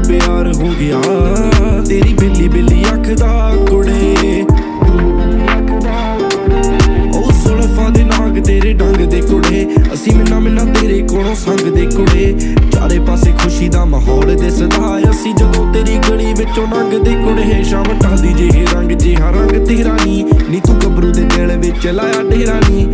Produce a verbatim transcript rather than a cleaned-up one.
ਪਿਆਰ ਹੋ ਗਿਆ ਤੇਰੀ ਬਿੱਲੀ ਬਿੱਲੀ ਅੱਖ ਦਾ ਕੁੜੇ। ਉਹ ਸੁਲਫਾਂ ਦੇ ਨਾਗ ਤੇਰੇ ਡੰਗ ਦੇ ਕੁੜੇ, ਅਸੀਂ ਮਿੰਨਾ ਮਿੰਨਾ ਤੇਰੇ ਕੋਲੋਂ ਸੰਗ ਦੇ ਕੁੜੇ। ਚਾਰੇ ਪਾਸੇ ਖੁਸ਼ੀ ਦਾ ਮਾਹੌਲ ਦਿਸਦਾ, ਅਸੀਂ ਜਦੋਂ ਤੇਰੀ ਗਲੀ ਵਿੱਚੋਂ ਲੰਘਦੇ ਕੁੜੇ। ਸ਼ਾਮ ਢਲਦੀ ਜਿਹੇ ਰੰਗ ਜਿਹਾ ਰੰਗ ਤੇਰਾ ਨੀ, ਨੀ ਤੂੰ ਗੱਭਰੂ ਦੇ ਦਿਲ ਵਿੱਚ ਲਾਇਆ ਡੇਰਾ ਨੀ।